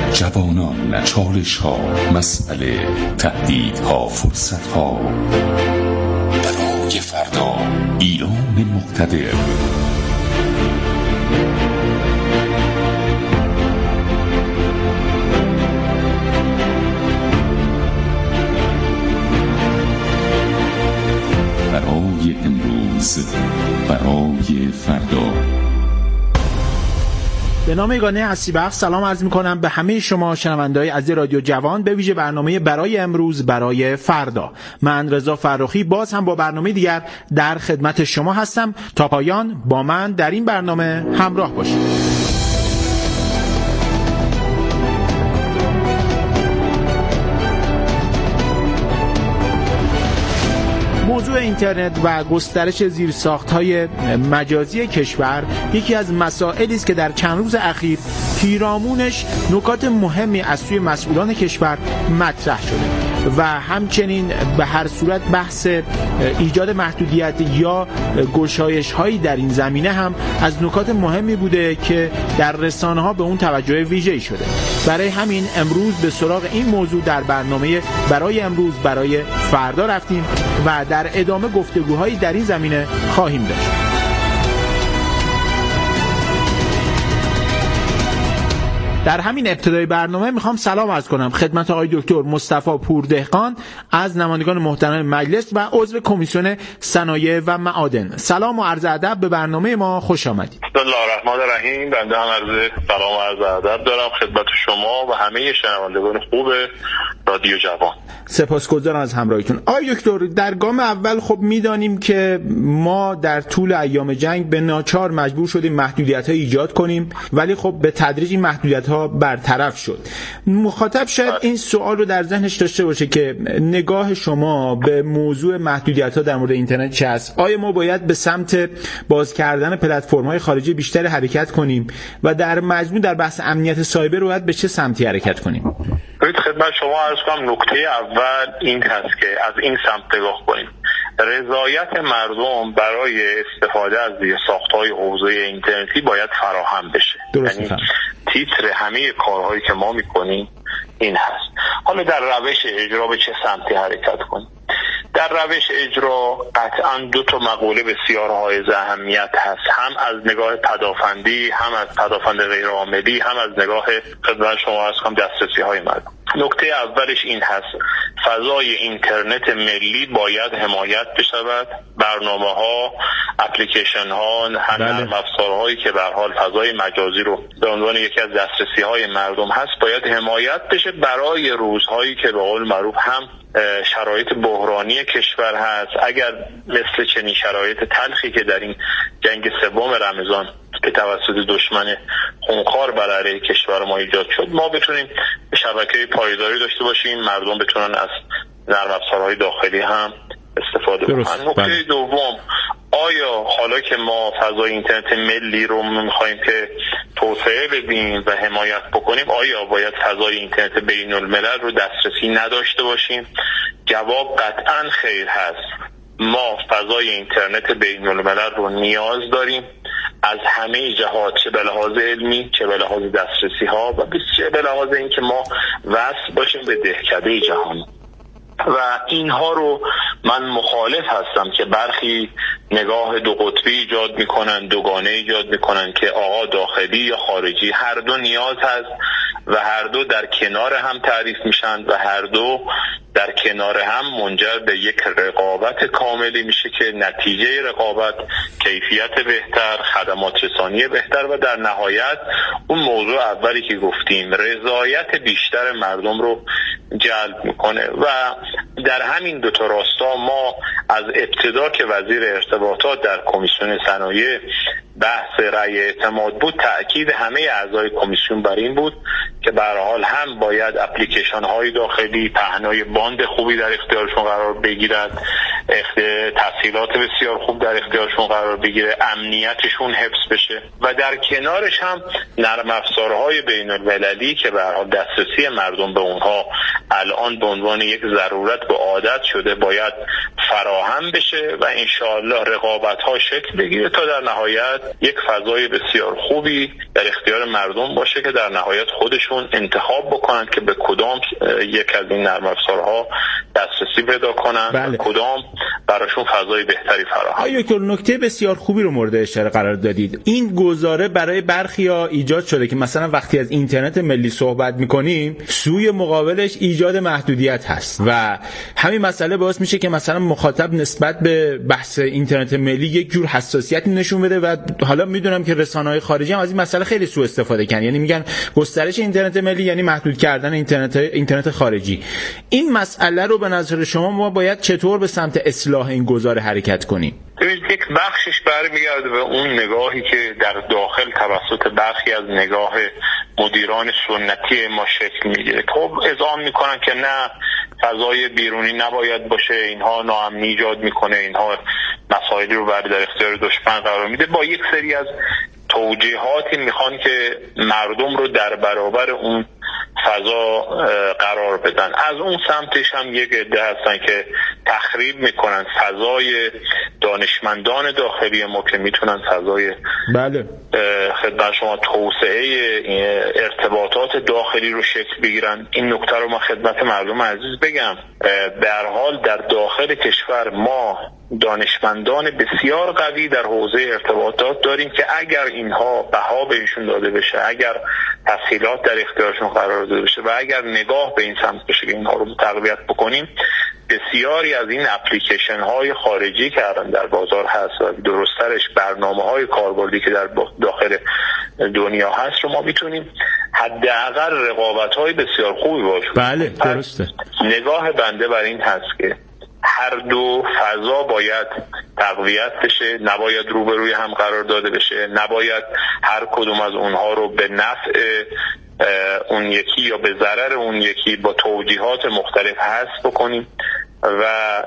جوانان، چالش ها، مسئله، تهدیدها، فرصت ها. برای فردا، ایران مقتدر. برای امروز، برای فردا. به نام یگانه هستیبخش سلام عرض می‌کنم به همه شما شنونده‌های عزیز رادیو جوان، به ویژه برنامه برای امروز برای فردا. من رضا فرخی باز هم با برنامه دیگر در خدمت شما هستم. تا پایان با من در این برنامه همراه باشید. موضوع اینترنت و گسترش زیرساخت‌های مجازی کشور یکی از مسائلی است که در چند روز اخیر پیرامونش نکات مهمی از سوی مسئولان کشور مطرح شده و همچنین به هر صورت بحث ایجاد محدودیت یا گشایش‌هایی در این زمینه هم از نکات مهمی بوده که در رسانه‌ها به اون توجه ویژه‌ای شده. برای همین امروز به سراغ این موضوع در برنامه برای امروز برای فردا رفتیم و در ادامه گفتگوهایی در این زمینه خواهیم داشت. در همین ابتدای برنامه میخوام سلام عرض کنم خدمت آقای دکتر مصطفی پوردهقان از نمایندگان محترم مجلس و عضو کمیسیون صنایع و معادن. سلام و عرض ادب به برنامه ما، خوش آمدید. بسم الله الرحمن الرحیم. بنده هم عرض سلام و عرض ادب دارم خدمت شما و همه شنوندگان خوب رادیو جوان. سپاسگزارم از همراهیتون. آقای دکتر، در گام اول خب میدانیم که ما در طول ایام جنگ به ناچار مجبور شدیم محدودیت‌ها ایجاد کنیم، ولی خب به تدریج این محدودیت‌ها برطرف شد. مخاطب شاید این سوال رو در ذهنش داشته باشه که نگاه شما به موضوع محدودیت‌ها در مورد اینترنت چه است؟ آیا ما باید به سمت باز کردن پلتفرم‌های خارجی بیشتر حرکت کنیم و در مجموع در بحث امنیت سایبر باید به چه سمتی حرکت کنیم؟ خدمت شما عرض کنم نکته اول این هست که از این سمت نگاه کنیم. رضایت مردم برای استفاده از زیرساخت‌های حوزه اینترنتی باید فراهم بشه. یعنی تیتر همه کارهایی که ما میکنیم این هست. حالا در روش اجرا به چه سمتی حرکت کنیم؟ در روش اجرا قطعا دو تا مقوله بسیار حائز اهمیت هست، هم از نگاه پدافندی، هم از پدافند غیرعاملی، هم از نگاه خدمت شما عرض کنم دسترسی های مردم. نکته اولش این هست: فضای اینترنت ملی باید حمایت بشود. برنامه‌ها، اپلیکیشن‌ها، نرم افزارهایی که به هر حال فضای مجازی رو به عنوان یکی از دسترسی‌های مردم هست باید حمایت بشه برای روزهایی که به قول معروف هم شرایط بحرانی کشور هست. اگر مثل چنین شرایط تلخی که در این جنگ سوم رمضان که توسط دشمن خونخوار بر علیه کشور ما ایجاد شد، ما بتونیم شبکه پایداری داشته باشیم، مردم بتونن از نرم افزارهای داخلی هم استفاده کنن. نکته دوم، آیا حالا که ما فضای اینترنت ملی رو می‌خوایم که توسعه بدیم و حمایت بکنیم، آیا باید فضای اینترنت بین الملل رو دسترسی نداشته باشیم؟ جواب قطعاً خیر هست. ما فضای اینترنت بین الملل رو نیاز داریم از همه جهات، چه به لحاظ علمی، چه به لحاظ دسترسی ها و چه به لحاظ اینکه ما وصل باشیم به دهکده جهان. و اینها رو من مخالف هستم که برخی نگاه دو قطبی ایجاد میکنن، دوگانه ایجاد میکنن که آقا داخلی یا خارجی، هر دو نیاز هست و هر دو در کنار هم تعریف میشن و هر دو در کنار هم منجر به یک رقابت کاملی میشه که نتیجه رقابت کیفیت بهتر، خدمات رسانی بهتر و در نهایت اون موضوع اولی که گفتیم رضایت بیشتر مردم رو جلب میکنه. و در همین دو تا راستا ما از ابتدا که وزیر ارتباطات در کمیسیون صنایع بحث رأی اعتماد بود، تأکید همه اعضای کمیسیون بر این بود که به هر حال هم باید اپلیکیشن های داخلی پهنای باند خوبی در اختیارشون قرار بگیرد، تسهیلات بسیار خوب در اختیارشون قرار بگیره، امنیتشون حفظ بشه و در کنارش هم نرم افزارهای بین المللی که به هر حال دسترسی مردم به اونها الان به عنوان یک ضرورت به عادت شده باید فراهم فراهم بشه و انشاءالله رقابت‌ها شکل بگیره تا در نهایت یک فضای بسیار خوبی در اختیار مردم باشه که در نهایت خودشون انتخاب بکنن که به کدام یک از این نرم افزارها دسترسی پیدا کنن. بله. و کدام براشون فضای بهتری فراهم. آیا دکتر نکته بسیار خوبی رو مورد اشاره قرار دادید. این گزاره برای برخیا ایجاد شده که مثلا وقتی از اینترنت ملی صحبت می‌کنیم سوی مقابلش ایجاد محدودیت هست و همین مسئله باعث میشه که مثلا مخاطب نسبت به بحث اینترنت ملی یک جور حساسیتی نشون بده و حالا میدونم که رسانه‌های خارجی هم از این مسئله خیلی سوء استفاده کردن، یعنی میگن گسترش اینترنت ملی یعنی محدود کردن اینترنت خارجی. این مسئله رو به نظر شما ما باید چطور به سمت اصلاح این گزاره حرکت کنیم؟ یک بخشش برمیگرده به اون نگاهی که در داخل توسط برخی از نگاه مدیران سنتی ما شکل میگیره. خب اذعان میکنن که نه، فضای بیرونی نباید باشه، اینها ناامنی ایجاد میکنه، اینها مسائلی رو در اختیار دشمن قرار میده. با یک سری از توجیهاتی میخوان که مردم رو در برابر اون فضا قرار بدن. از اون سمتش هم یک عده هستن که تخریب میکنن فضای دانشمندان داخلی ما که میتونن فضای بله خدمت شما توسعه ارتباطات داخلی رو شکل بگیرن. این نکته رو ما خدمت مردم عزیز بگم، به هر حال در داخل کشور ما دانشمندان بسیار قوی در حوزه ارتباطات داریم که اگر اینها بها بهشون داده بشه، اگر تسهیلات در اختیارشون قرار داده بشه و اگر نگاه به این سمت بشه که اینها رو تقویت بکنیم، بسیاری از این اپلیکیشن های خارجی که الان در بازار هست و درسترش برنامه های کاربردی که در داخل دنیا هست رو ما میتونیم حداقل رقابت های بسیار خوبی باشه. بله درسته. نگاه بنده بر این هست که هر دو فضا باید تقویت بشه، نباید روبروی هم قرار داده بشه، نباید هر کدوم از اونها رو به نفع اون یکی یا به ضرر اون یکی با توجیهات مختلف حذف بکنیم و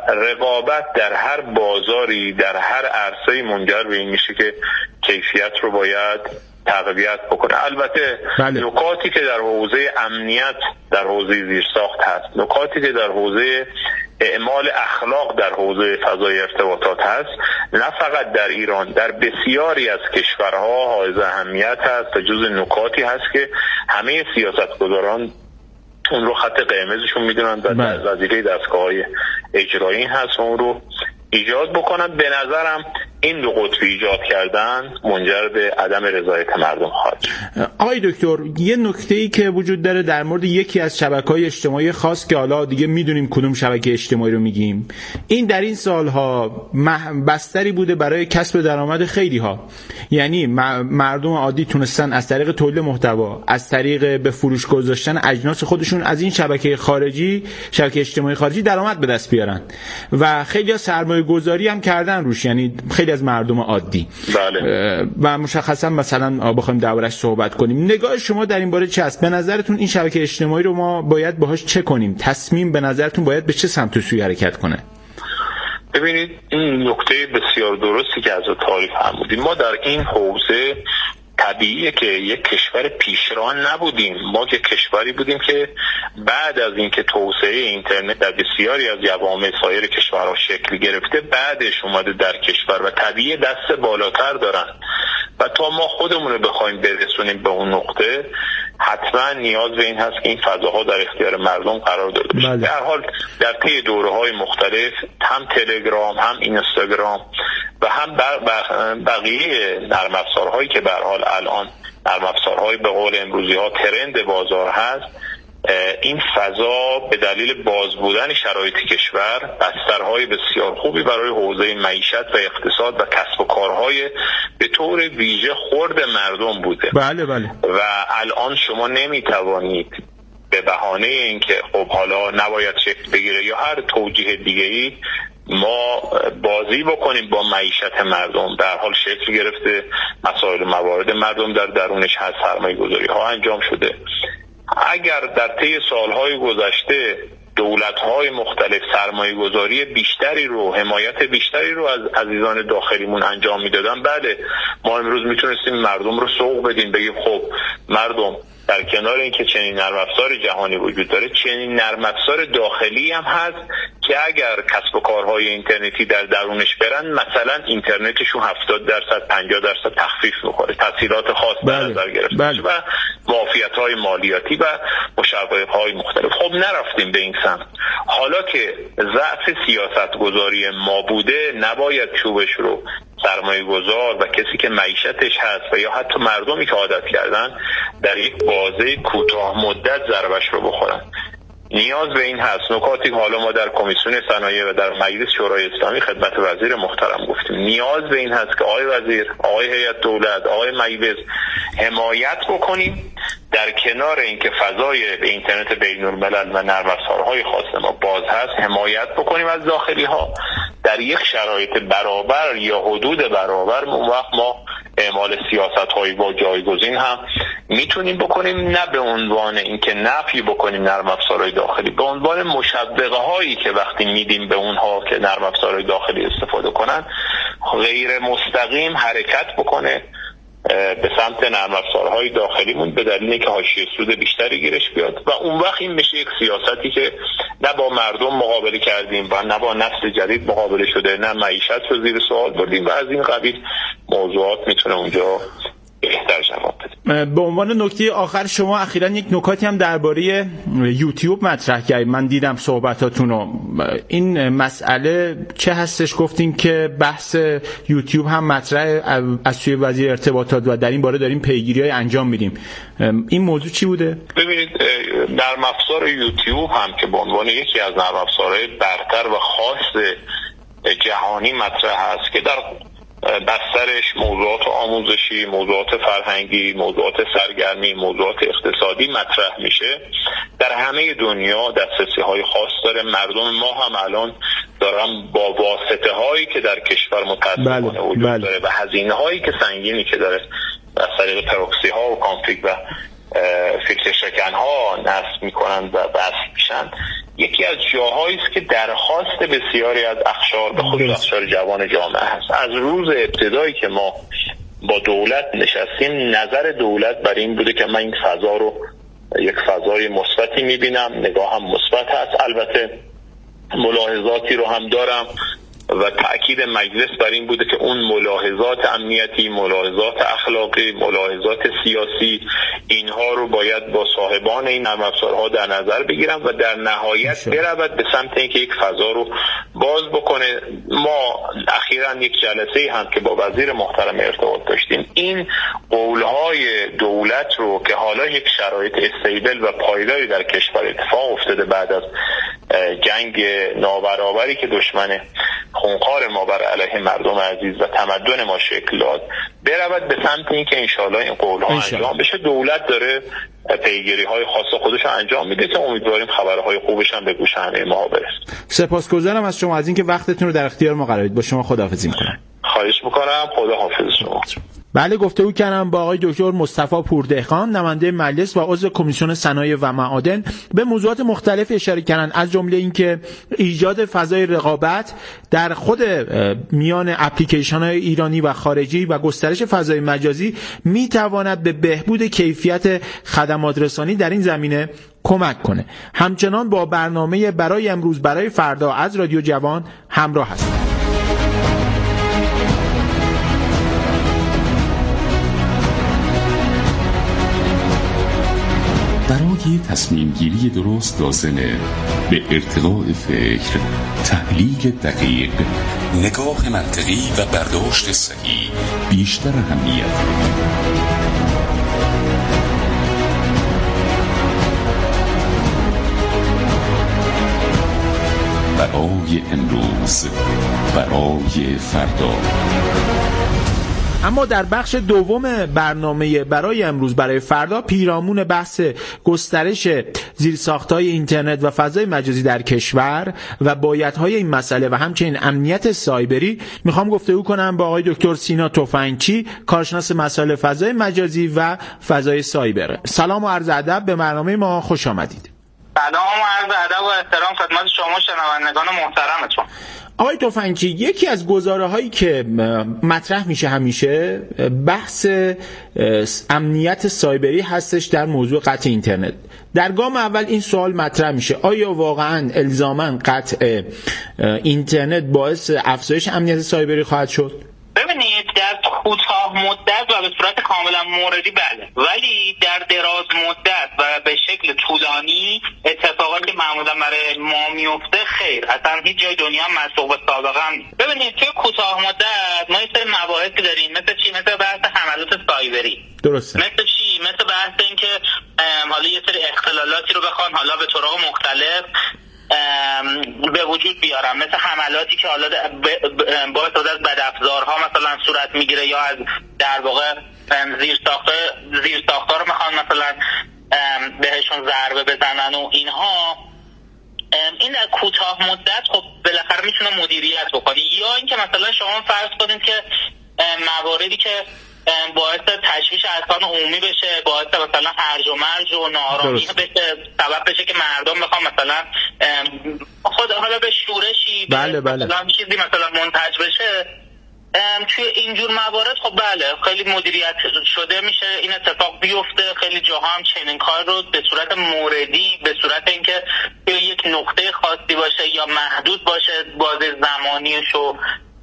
رقابت در هر بازاری در هر عرصه‌ای منجر به این میشه که کیفیت رو باید تقویت بکنه. البته بله. نکاتی که در حوزه امنیت در حوزه زیرساخت هست، نکاتی که در حوزه اعمال اخلاق در حوزه فضای ارتباطات هست، نه فقط در ایران، در بسیاری از کشورها حائز اهمیت هست و جز نکاتی هست که همه سیاستگزاران اون رو خط قرمزشون میدونن و وظیفه دستگاه‌های اجرایی هست اون رو ایجاد بکنن. به نظرم این دو قطبی ایجاد کردن منجر به عدم رضایت مردم خواهد شد. آقای دکتر، یه نکته‌ای که وجود داره در مورد یکی از شبکه‌های اجتماعی خاص که حالا دیگه میدونیم کدوم شبکه اجتماعی رو میگیم، این در این سالها بستری بوده برای کسب درآمد خیلی‌ها. یعنی مردم عادی تونستن از طریق تولید محتوا، از طریق به فروش گذاشتن اجناس خودشون از این شبکه اجتماعی خارجی درآمد به دست بیارن و خیلی‌ها سرمایه‌گذاری هم کردن روش، یعنی خیلی از مردم عادی. بله. و مشخصا مثلا بخوایم دربارش صحبت کنیم، نگاه شما در این باره چه است؟ به نظرتون این شبکه اجتماعی رو ما باید باهاش چه کنیم؟ تصمیم به نظرتون باید به چه سمت و سوی حرکت کنه؟ ببینید، این نکته بسیار درستی که از تعریف فرمودید. ما در این حوزه طبیعیه که یک کشور پیشرو نبودیم. ما یک کشوری بودیم که بعد از اینکه توسعه اینترنت در بسیاری از جوامع سایر کشورها شکل گرفته، بعدش اومده در کشور و طبیعی دست بالاتر دارن و تا ما خودمون رو بخوایم برسونیم به اون نقطه، حتما نیاز به این هست که این فضاها در اختیار مردم قرار داده بشه. بله. در حال در طی دوره‌های مختلف هم تلگرام، هم اینستاگرام و هم بقیه نرم افزارهایی که به هر حال الان نرم افزارهای به قول امروزی‌ها ترند بازار هست، این فضا به دلیل باز بودن شرایط کشور بسترهای بسیار خوبی برای حوزه معیشت و اقتصاد و کسب و کارهای به طور ویژه خرد مردم بوده. بله بله. و الان شما نمیتوانید به بهانه اینکه خب حالا نباید شکل بگیره یا هر توجیه دیگه‌ای ما بازی بکنیم با معیشت مردم. در حال شکل گرفته، مسائل موارد مردم در درونش هست، سرمایه‌گذاری ها انجام شده. اگر در طی سالهای گذشته دولت‌های مختلف سرمایه‌گذاری بیشتری رو، حمایت بیشتری رو از عزیزان داخلیمون انجام میدادن، بله ما امروز میتونستیم مردم رو سوق بدیم، بگیم خب مردم در کنار اینکه چنین نرم افزار جهانی وجود داره، چنین نرم افزار داخلی هم هست که اگر کسب و کارهای اینترنتی در درونش برن، مثلا اینترنتشون 70% 50% تخفیف می‌خوره، تسهیلات خاص در نظر گرفته و معافیت‌های مالیاتی و مشوق‌های مختلف. خب نرفتیم به این سمت. حالا که ضعف سیاست‌گذاری ما بوده، نباید چوبش رو سرمایه‌گذار و کسی که معیشتش هست و یا حتی مردمی که عادت کردن در یک بازه کوتاه مدت ضربش رو بخورن. نیاز به این هست. نکاتی که حالا ما در کمیسیون صنایع و در مجلس شورای اسلامی خدمت وزیر محترم گفتیم، نیاز به این هست که آقای وزیر، آقای هیئت دولت، آقای مجلس حمایت بکنیم در کنار اینکه فضای اینترنت بین‌الملل و نرم افزارهای خاص ما باز هست، حمایت بکنیم از داخلی ها در یک شرایط برابر یا حدود برابر. اون وقت ما اعمال سیاست‌های با جایگزین هم میتونیم بکنیم، نه به عنوان اینکه نفی بکنیم نرم افزارهای داخلی، به عنوان مشوقه‌هایی که وقتی میدیم به اونها که نرم افزارهای داخلی استفاده کنن، غیر مستقیم حرکت بکنه به سمت نرم افزارهای داخلیمون به دلیل که حاشیه سود بیشتری گیرش بیاد و اون وقت این میشه یک سیاستی که نه با مردم مقابله کردیم و نه با نسل جدید مقابله شده، نه معیشت رو زیر سوال بردیم و از این قبیل موضوعات میتونه اونجا بهتر جواب بده. به عنوان نکته آخر، شما اخیراً یک نکاتی هم درباره یوتیوب مطرح کردید. من دیدم صحبتاتونو. این مسئله چه هستش؟ گفتین که بحث یوتیوب هم مطرح از سوی وزیر ارتباطات و در این باره داریم پیگیری‌های انجام میدیم. این موضوع چی بوده؟ ببینید، نرم افزار یوتیوب هم که به عنوان یکی از نرم افزارهای برتر و خاص جهانی مطرح هست که در بسترش موضوعات آموزشی، موضوعات فرهنگی، موضوعات سرگرمی، موضوعات اقتصادی مطرح میشه، در همه دنیا دسترسی‌های خاص داره. مردم ما هم الان دارن با واسطه‌هایی که در کشور متأسفانه وجود داره و هزینه‌هایی که سنگینی که داره از طریق پروکسی‌ها و کانفیگ و فیلتر شکن‌ها نصب می‌کنن و بس میشن، یکی از جاهایی است که درخواست بسیاری از اقشار به خصوص اقشار جوان جامعه هست. از روز ابتدایی که ما با دولت نشستیم، نظر دولت بر این بوده که من این فضا رو یک فضای مثبتی می‌بینم، نگاهم مثبت هست. البته ملاحظاتی رو هم دارم و تأکید مجلس بر این بوده که اون ملاحظات امنیتی، ملاحظات اخلاقی، ملاحظات سیاسی، اینها رو باید با صاحبان این نرم افزارها در نظر بگیرن و در نهایت برود به سمت اینکه یک فضا رو باز بکنه. ما اخیراً یک جلسه هم که با وزیر محترم ارتباط داشتیم، این قولهای دولت رو که حالا یک شرایط استیبل و پایداری در کشور اتفاق افتاده بعد از جنگ نابرابری که دشمن خونخوار ما بر علیه مردم عزیز و تمدن ما شکل داد، برود به سمت این که انشاءالله این قول‌ها انجام بشه. دولت داره پیگیری‌های خاص خودش انجام میده که امیدواریم خبرهای خوبش هم به گوش همه ما برسه. سپاسگزارم از شما از اینکه وقتتون رو در اختیار ما قرار دادید. با شما خداحافظی می‌کنم. خواهش می‌کنم. خدا حافظ شما. بله، گفتگو کردم با آقای دکتر مصطفی پوردهخان، نماینده مجلس و عضو کمیسیون صنایع و معادن. به موضوعات مختلف اشاره کردن، از جمله اینکه ایجاد فضای رقابت در خود میان اپلیکیشن‌های ایرانی و خارجی و گسترش فضای مجازی میتواند به بهبود کیفیت خدمات رسانی در این زمینه کمک کنه. همچنان با برنامه برای امروز برای فردا از رادیو جوان همراه هستید. برای تصمیم گیری درست لازمه به ارتقاء فکر، تحلیل دقیق، نگاه منطقی و برداشت صحیح بیشتر اهمیت بدید. برای امروز، برای فردا. اما در بخش دوم برنامه برای امروز برای فردا، پیرامون بحث گسترش زیرساخت‌های اینترنت و فضای مجازی در کشور و بایدهای این مسئله و همچنین امنیت سایبری، میخوام گفتگو کنم با آقای دکتر سینا تفنگچی، کارشناس مسائل فضای مجازی و فضای سایبر. سلام و عرض ادب، به برنامه ما خوش آمدید. سلام و عرض ادب و احترام خدمت شما شنوندگان محترمتون. آقای تفنگچی، یکی از گزاره‌هایی که مطرح میشه همیشه بحث امنیت سایبری هستش در موضوع قطع اینترنت. در گام اول این سوال مطرح میشه: آیا واقعاً الزاماً قطع اینترنت باعث افزایش امنیت سایبری خواهد شد؟ ببینید، در کوتاه مدت و به صورت کاملا موردی بله، ولی در دراز مدت و به شکل طولانی اتفاقاتی که معمولا برای ما میفته خیر، اصلا هیچ جای دنیا مسبوق سابقه هم نیست. ببینید، توی کوتاه مدت ما یه سری مباحثی داریم، مثل چی؟ مثل بحث حملات سایبری. درسته. مثل چی؟ مثل بحث این که حالا یه سری اختلالاتی رو بخوان حالا به طرق مختلف به وجود بیارم، مثل حملاتی که حالا باعث شده از بدافزارها مثلا صورت میگیره یا از در واقع زیرساخت‌ها رو میخوان مثلا بهشون ضربه بزنن و اینها. این در کوتاه مدت خب بالاخره میتونه مدیریت بکنه، یا اینکه مثلا شما فرض کنید که مواردی که باعث تشویش اذهان عمومی بشه، باعث مثلا هرج و مرج و ناآرامی بشه، سبب بشه که مردم بخوام مثلا خود حالا به شورشی مثلا چیزی مثلا منتج بشه. توی اینجور موارد خب بله خیلی مدیریت شده میشه این اتفاق بیفته. خیلی جاها هم چنین کار رو به صورت موردی، به صورت اینکه یک نقطه خاصی باشه یا محدود باشه بازه زمانیش و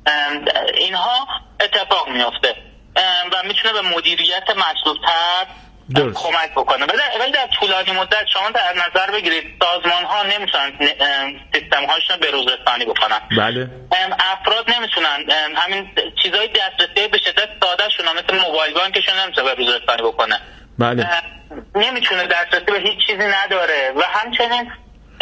اینها اتفاق میفته و میتونه به مدیریت مطلوب‌تر کمک بکنه. ولی در طولانی مدت شما در نظر بگیرید سازمان ها نمیتونن سیستم هاشون به روز رسانی بکنن. بله. افراد نمیتونن همین چیزای دسترسی به شدت ساده شون مثل موبایل بانکشون نمیتونه به روز رسانی بکنه. بله. نمیتونه دسترسی به هیچ چیزی نداره و همچنین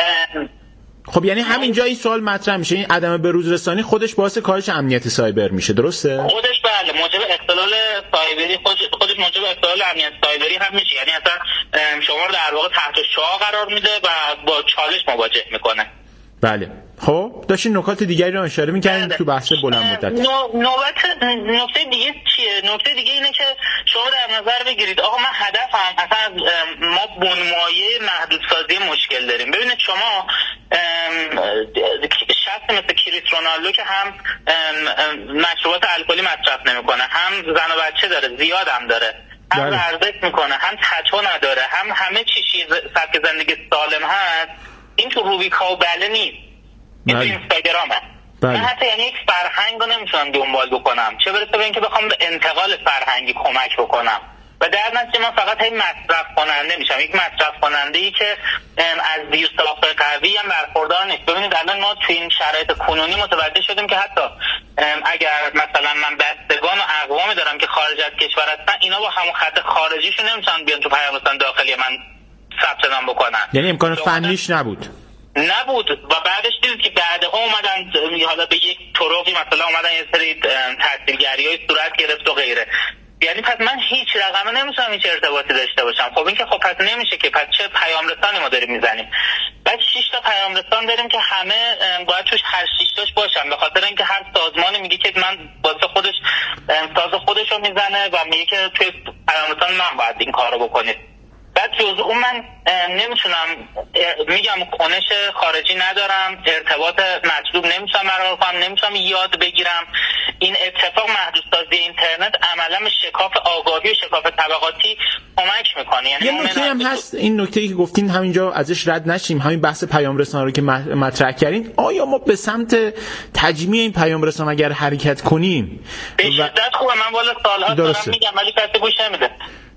خب یعنی همینجا این سوال مطرح میشه، این عدم بروز رسانی خودش باعث کاهش امنیت سایبر میشه، درسته؟ خودش بله موجب اختلال سایبری، خودش موجب اختلال امنیت سایبری هم میشه. یعنی اصلا شما رو در واقع تحت شعاع قرار میده و با چالش مواجه میکنه. بله. خب داشتین نکات دیگری رو اشاره می‌کردین تو بحث بلند مدت. نکته دیگه چیه؟ نکته دیگه اینه که شما در نظر بگیرید آقا من هدفم اصلا ما بنمایه محدودسازی مشکل داریم. ببینید شما شخص مثل کریس رونالدو که هم مشروبات الکلی مصرف نمیکنه، هم زن و بچه داره، زیاد هم داره، هم ورزش میکنه، هم تتو نداره، هم همه چیزی سبک زندگی سالم هست، این تو روبیکا و بله نیست، این تو اینستاگرامه. من حتی یعنی یک فرهنگ رو نمیتونم دنبال بکنم، چه برسه به اینکه بخوام به انتقال فرهنگی کمک بکنم و در نتیجه من فقط هی مصرف کننده میشم، یک مصرف کننده ای که از زیرساخت قوی هم برخوردار نیست. ببینید الان ما تو این شرایط کنونی متوجه شدیم که حتی اگر مثلا من بستگان و اقوامی دارم که خارج از کشور هستن، اینا با همون خط خارجیشون نمیتونن بیان تو پیام رسان داخلی من ثبت نام بکنن. یعنی امکان فنیش نبود و بعدش دیدید که بعدها اومدن حالا به یک طرقی مثلا اومدن یه سری تحصیلگری‌های صورت گرفت و غیره. یعنی پس من هیچ رقمه نمیتونم هیچ ارتباطی داشته باشم. خب این که خب پس نمیشه که، پس چه پیام رسانی ما داریم میزنیم؟ بعد 6 تا پیام رسان داریم که همه باید توش هر 6 تاش باشن، به خاطر اینکه هر سازمانی میگه که من واسه خودش ساز خودشو میزنه و میگه که توی پیام رسان من باید این کارو بکنید. بعد جز اون من نمیتونم، میگم کنش خارجی ندارم، ارتباط مطلوب نمیتونم برقرار کنم، نمیتونم یاد بگیرم. این اتفاق محدودسازی اینترنت عملا به شکاف آگاهی و شکاف طبقاتی کمک میکنه. یعنی یه نکته هم هست، این نکته‌ای که گفتین همینجا ازش رد نشیم، همین بحث پیام رسان رو که مطرح کردین، آیا ما به سمت تجمیع این پیام رسان اگر حرکت کنیم؟ به شدت خوبه، من والا سال‌ها دارم میگم ولی کسی گوش نمیده.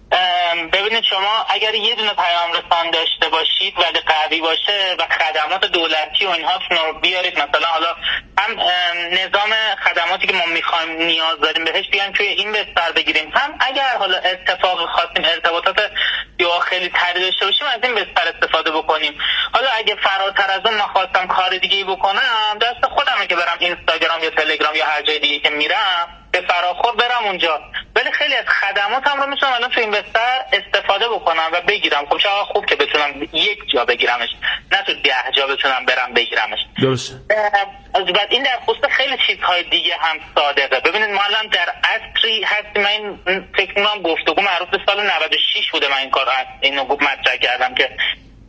ببینید شما اگر یه دونه پیام رسان داشته باشید ولی قوی باشه و خدمات دولتی و اینها رو بیارید، مثلا حالا هم نظام خدماتی که ما میخوایم نیاز داریم بهش بیان توی این بستر بگیریم، هم اگر حالا اتفاق خواستیم ارتباطات داخلی تری داشته باشیم از این بستر استفاده بکنیم. حالا اگه فراتر از اون من خواستم کار دیگه بکنم، دست خودمه که برم اینستاگرام یا تلگرام یا هر جای دیگه که میرم به فراخور برم اونجا، ولی خیلی از خدماتم رو میتونم الان تو این بستر استفاده بکنم و بگیرم. خب چقدر خوب که بتونم یک جا بگیرمش، نه تو 10 جا بتونم برم بگیرمش. درست. بعد این در خصوص خیلی چیزهای دیگه هم صادقه. ببینید ما الان در عصری هستیم، من فکر می‌کنم گفتگو معروف به سال 96 بوده، من این کارو اینو مطرح کردم که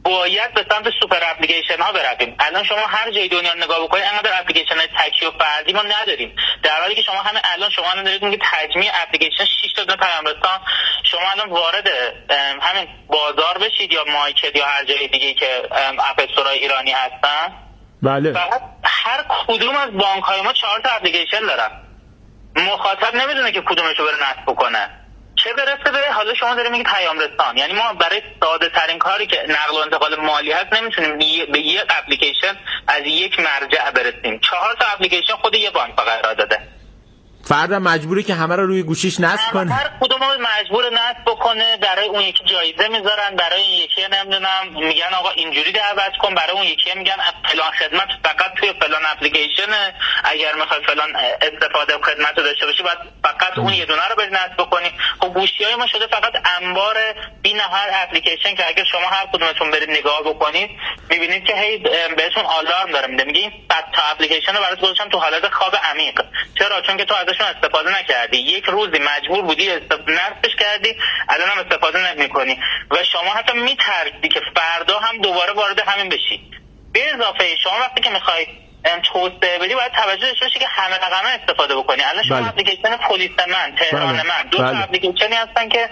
باید به سمت سوپر اپلیکیشن ها برویم. الان شما هر جای دنیا نگاه بکنید انقدر اپلیکیشن تکی و فردی ما نداریم، در حالی که شما الان دارید میگید تجمیع اپلیکیشن 6 تا پیامرسان. شما الان وارد همین بازار بشید یا مایکت یا هر جای دیگه که اپ استورای ایرانی هستن، بله، فقط هر کدوم از بانک های ما 4 تا اپلیکیشن دارن. مخاطب نمیدونه که کدومشو بره نصب بکنه، چه برسه به حالا شما دارید میگید پیام رسان. یعنی ما برای ساده ترین کاری که نقل و انتقال مالی هست نمیتونیم به یک اپلیکیشن از یک مرجع برسیم. 4 تا اپلیکیشن خود یه بانک فقط را داده. فرد مجبوری که همه رو روی گوشیش نصب کنه، هر کدوم مجبور نصب بکنه. برای اون یکی جایزه میذارن، برای این یکی نمیدونم میگن آقا اینجوری دعوت کن، برای اون یکی میگن فلان خدمت فقط توی فلان اپلیکیشنه، اگر میخوای فلان استفاده خدمت رو داشته باشی باید فقط اون یه دونه رو بری نصب بکنی. خب گوشیای ما شده فقط انبار بی‌نهایت اپلیکیشن که اگر شما هر کدومتون برید نگاه بکنید میبینید که هی بهتون آلارم داره میده، میگه این 100 تا اپلیکیشن رو برات گذاشتم تو حالت خواب عمیق. چرا؟ چون که تو ازشون استفاده نکردی، یک روزی مجبور بودی نصبش کردی، الان هم استفاده نمی‌کنی و شما حتی میترسی که فردا هم دوباره وارد همین بشی. به اضافه شما وقتی که میخوای توسعه بدی باید توجه داشته باشی که همه رقمه استفاده بکنی. الان شما اپلیکیشن پلیس من، تهران من، 2 تا اپلیکیشنی هستن که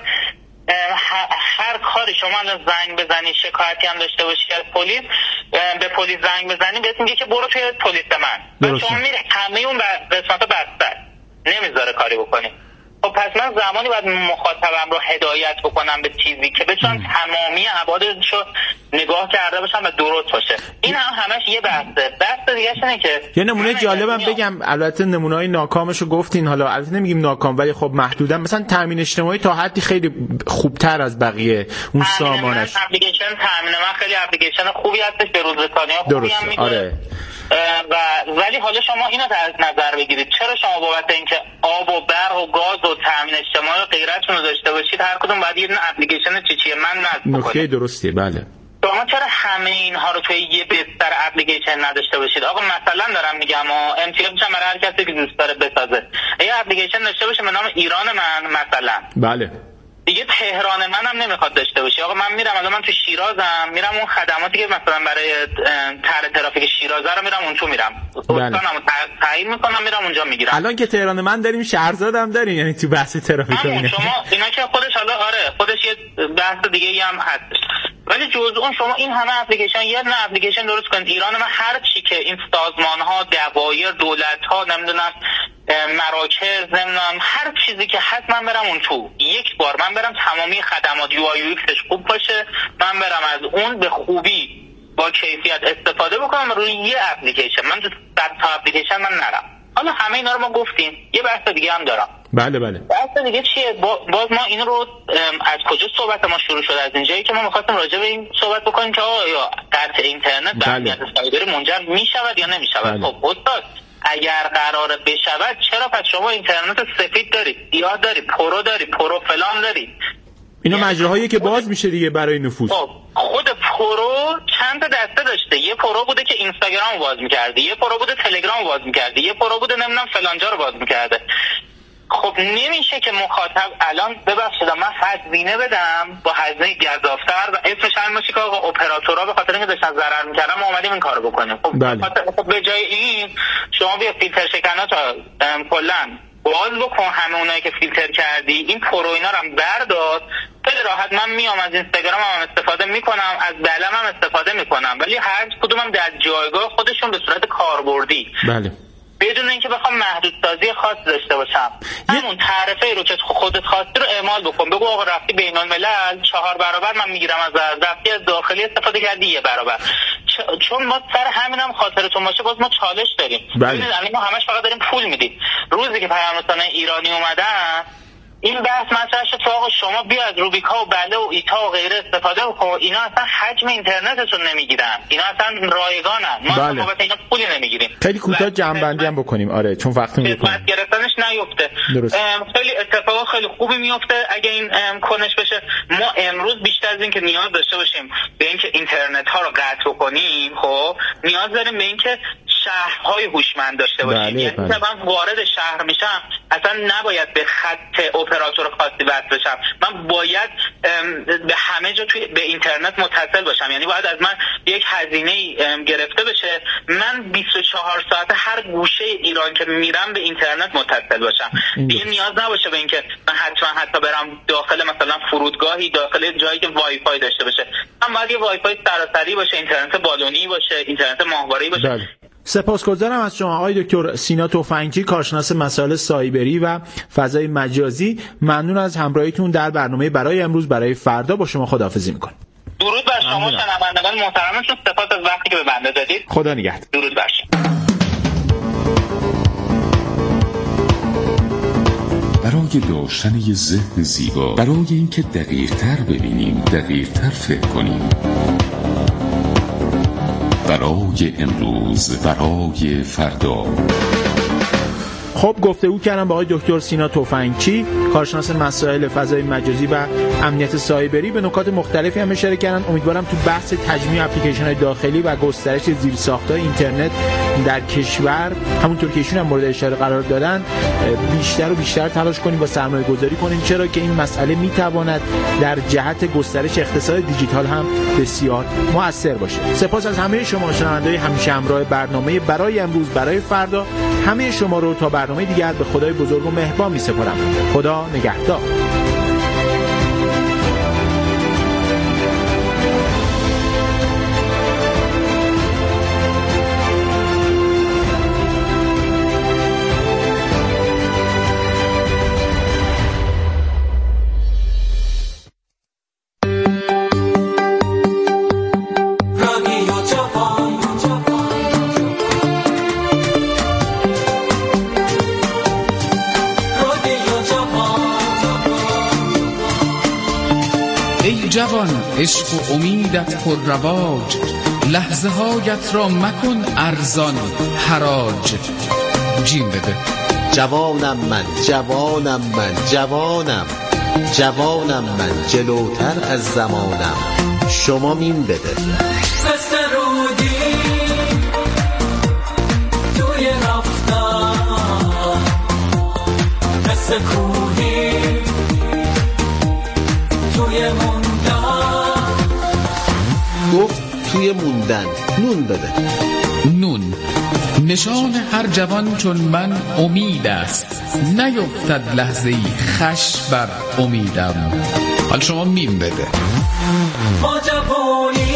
هر کاری شما الان زنگ بزنی شکایتی هم داشته باشی از پلیس، به پلیس زنگ بزنی بهت میگه که برو توی پلیس من و شما میره همه اون قسمت بسته نمیذاره کاری بکنی. خب پس من زمانی باید مخاطبم رو هدایت بکنم به چیزی که بتونم تمامی ابعادش رو نگاه کرده باشم و درست باشه. این هم همش یه بحثه. بحث دیگه اینه که یه نمونه جالبم بگم، البته نمونه‌های ناکامشو گفتین، حالا البته نمیگیم ناکام ولی خب محدودن. مثلا تامین اجتماعی تا حدی خیلی خوبتر از بقیه اون سامانش. اپلیکیشن تامین من خیلی اپلیکیشن خوبی هستش، به روزرسانی‌ها خوبی هم میده. آره. ولی حالا شما اینو در نظر بگیرید، چرا شما بابت اینکه آب و برق و گاز و تامین اجتماعی و غیرتون رو داشته باشید هر کدوم باید یه اپلیکیشن چیه من نصب کنید؟ نکته درستیه. بله. شما چرا همه اینها رو توی یه بستر اپلیکیشن نداشته باشید؟ آقا مثلا دارم میگم امتیازش هم برای هر کسی که دوست داره بسازه. یه اپلیکیشن داشته باشه به نام ایران من مثلا. بله. دیگه تهران منم نمیخواد داشته باشه. آقا من میرم الان من تو شیرازم، میرم اون خدماتی که مثلا برای طرح ترافیک شیرازه رو میرم اون تو میرم استانمو تعیین میکنم میرم اونجا میگیرم. الان که تهران من داریم شهرزاد هم داریم، یعنی تو بحث ترافیک شما اینا که خودش حالا آره خودش یه بحث دیگه هم هست، ولی جز اون شما این همه اپلیکیشن یه نه اپلیکیشن درست کنید. ایران من هر چی که این سازمان ها، دوایر، دولت ها، نمیدونم مراکز، نمیدونم هر چیزی که هست من برم اون تو، یک بار من برم تمامی خدمات یو آی یو ایکسش خوب باشه، من برم از اون به خوبی با کیفیت استفاده بکنم روی یه اپلیکیشن. من تو 100 تا اپلیکیشن من نرم. حالا همه اینا رو ما گفتیم، یه بحث دیگه هم دارم. بله بله. بحث دیگه چیه؟ باز ما این رو از کجا صحبت ما شروع شد؟ از اینجایی که ما می‌خواستیم راجع به این صحبت بکنیم که آیا قطع اینترنت به امنیت سایبری منجر می‌شود یا نمی‌شود. خب استاد اگر قراره بشود چرا پس شما اینترنت سفید دارید، سیاه دارید، پرو دارید، پرو فلان دارید؟ اینا مجراهایی که باز میشه دیگه برای نفوذ. خود پرو چند تا دسته داشته. یه پرو بوده که اینستاگرام رو باز می‌کرده، یه پرو بوده تلگرام رو باز می‌کرده، یه پرو بوده نمیدونم فلانجا رو باز می‌کرده. خب نمیشه که مخاطب الان ببخشید من هزینه بدم با هزینه گزافتر و اسمش هم باشه که آقا اپراتورها به خاطر اینکه داشتن ضرر می‌کردن ما اومدیم این کارو بکنیم. خب به جای این شما بیا فیلتر شکنات کلا باز بکن، همه اونایی که فیلتر کردی این پرو اینا رو هم بردار، خیلی راحت من میام از اینستاگرام هم استفاده میکنم، از بلم هم استفاده میکنم، ولی هر کدومم در جایگاه خودشون به صورت کاربردی. بله. بدون اینکه بخوام محدودسازی خاص داشته باشم. همون تعرفه رو که خودت خواستی رو اعمال بکن. بگو آقا رفتی بین الملل 4 برابر من میگیرم از رفتی از داخلی استفاده کردی 1 برابر. چون ما سر همینم خاطرتون باشه باز ما چالش داریم. ببینید الان ما همش فقط داریم پول میدیم. روزی که پیامرسان ایرانی اومدن این بحث مطرح شد که آقا شما بیا از روبیکا و بله و ایتا و غیره استفاده بکن، اینا اصلا حجم اینترنتتون نمیگیرن، اینا اصلا رایگانن، ما بابت اینا پولی نمیگیریم. خیلی کوتاه جمع‌بندی هم بکنیم آره چون وقتی میکنیم گرفتنش نیفته. خیلی اتفاق خیلی خوبی میفته اگه این کنش بشه. ما امروز بیشتر از این که نیاز داشته باشیم به اینکه اینترنت ها رو قطع کنیم، خب نیاز داریم به اینکه شهرهای هوشمند داشته باشیم. یعنی من وارد شهر میشم اصلا نباید به خط اپراتور خاصی وصل بشم. من باید به همه جا به اینترنت متصل باشم، یعنی باید از من یک هزینه گرفته بشه، من 24 ساعت هر گوشه ایران که میرم به اینترنت متصل باشم. دیگه نیاز نباشه به اینکه من حتی برم داخل مثلا فرودگاهی، داخل جایی که وای فای داشته باشه. من باید یه وای فای سراسری باشه، اینترنت بالونی باشه، اینترنت ماهواره‌ای باشه. بله. سپاسگزارم از شما آقای دکتر سینا تفنگچی، کارشناس مسائل سایبری و فضای مجازی. ممنون از همراهیتون در برنامه برای امروز برای فردا. با شما خداحافظی میکنم. درود بر شما شنوندگان محترمتون، سپاس از وقتی که به بنده دادید. خدا نگهدار. درود بر شما. برای داشتن یه ذهن زیبا، برای اینکه دقیق‌تر ببینیم، دقیق‌تر فکر کنیم، برای امروز، برای فردا. خب گفتگو کردم با آقای دکتر سینا تفنگچی، کارشناس مسائل فضای مجازی و امنیت سایبری. به نکات مختلفی هم اشاره کردن. امیدوارم تو بحث تجمیع اپلیکیشن‌های داخلی و گسترش زیرساخت‌های اینترنت در کشور، همونطور که ایشون هم مورد اشاره قرار دادن، بیشتر و بیشتر تلاش کنیم و سرمایه‌گذاری کنیم، چرا که این مسئله میتواند در جهت گسترش اقتصاد دیجیتال هم بسیار مؤثر باشه. سپاس از همه شما شنونده‌های همیشه همراه برنامه برای امروز برای فردا. همه شما رو تا برنامه دیگر به خدای بزرگ و مهربان می‌سپارم. خدا نگهدار. جوان عشق و امیدت پر رواج، لحظه هایت را مکن ارزان حراج. جیم بده. جوانم من، جوانم من، جوانم، جوانم من، جلوتر از زمانم. شما مین بده. دست رودی توی رفتن، دست کوهی توی موندن. گفت توی موندن. نون بده. نون نشان هر جوان چون من امید است، نیفتد لحظه‌ای خش بر امیدم. حال شما میم بده. ما جوانی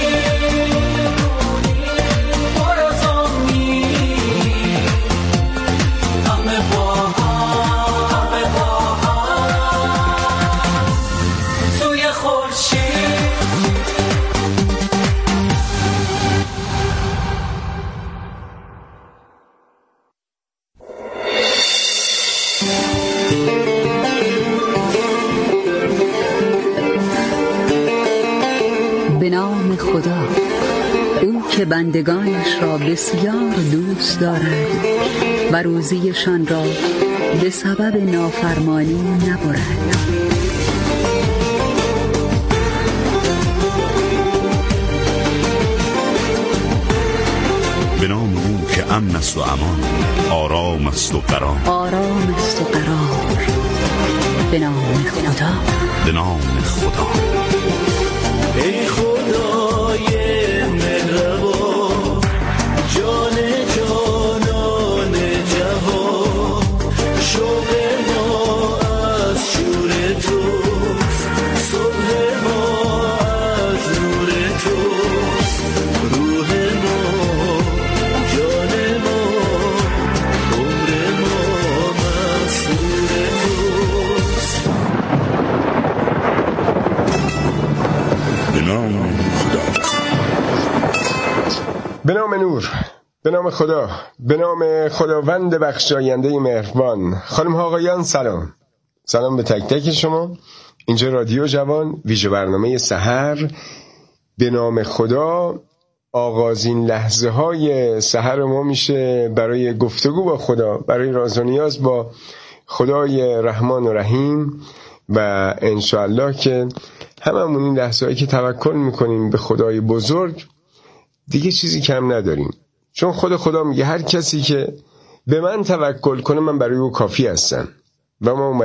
برزامی، همه با هم توی خورشید. به نام خدا، او که بندگانش را بسیار دوست دارد و روزیشان را به سبب نافرمانی نبرد. به نام او که امن است و امان، آرام است و قرار. آرام است و قرار. به نام خدا. به نام خدا. ای خدای مهربان، جان جانان جهان، شوق ما از شور توست، صبح ما از نور توست، روح ما جان ما عمر ما مسرور توست. به نام خدا. به نام نور، به نام خدا، به نام خداوند بخشاینده مهربان. خانم ها آقایان سلام. سلام به تک تک شما. اینجا رادیو جوان، ویژه برنامه سحر. به نام خدا. آغازین لحظه های سحر ما میشه برای گفتگو با خدا، برای راز و نیاز با خدای رحمان و رحیم. و انشاءالله که هممون این لحظه هایی که توکل میکنیم به خدای بزرگ دیگه چیزی کم نداریم، چون خدا میگه هر کسی که به من توکل کنه من برای او کافی هستم. و ما